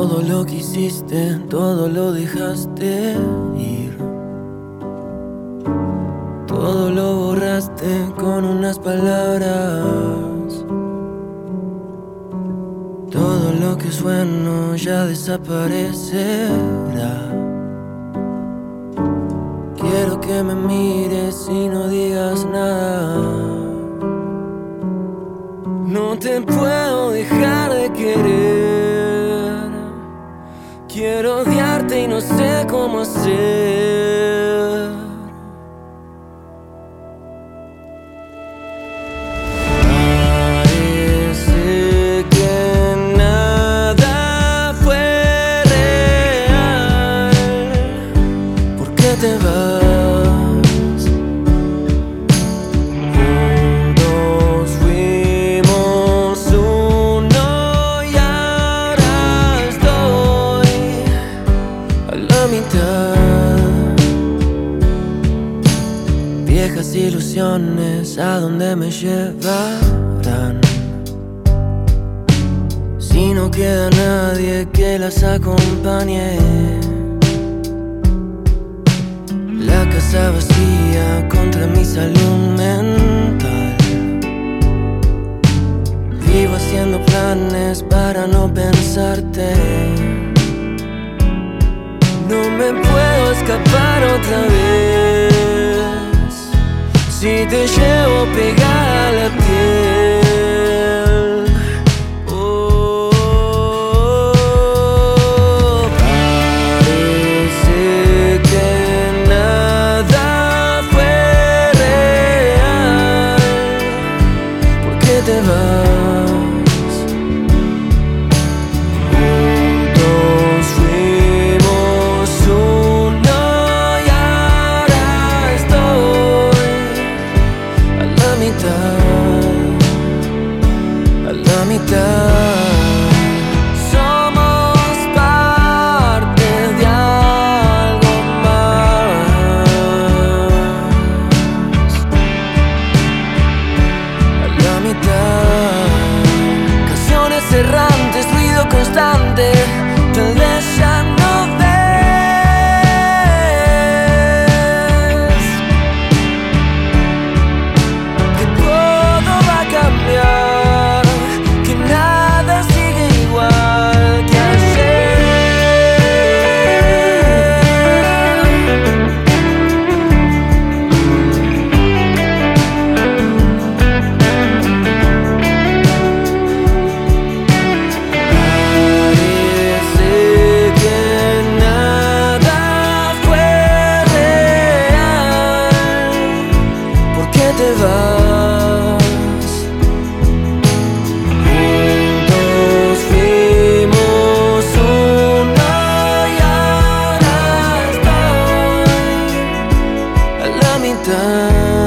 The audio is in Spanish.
Todo lo que hiciste, todo lo dejaste ir. Todo lo borraste con unas palabras. Todo lo que sueno ya desaparecerá. Quiero que me mires y no digas nada. No te puedo dejar de querer. Quiero odiarte y no sé cómo hacer. Parece que nada fue real. ¿Por qué te vas? Viejas ilusiones, ¿a dónde me llevarán? Si no queda nadie que las acompañe. La casa vacía contra mi salud mental. Vivo haciendo planes para no pensarte. No me puedo escapar otra vez. Si te llevo pegada a la piel. Oh, parece que nada fue real. ¿Por qué te vas? A la mitad. Somos parte de algo más. A la mitad. Canciones errantes, ruido constante. Tal vez ya no ves que todo va a cambiar, que nada sigue igual que Parece que nada fue real. ¿Por qué te vas? Juntos fuimos uno y ahora estoy a la mitad.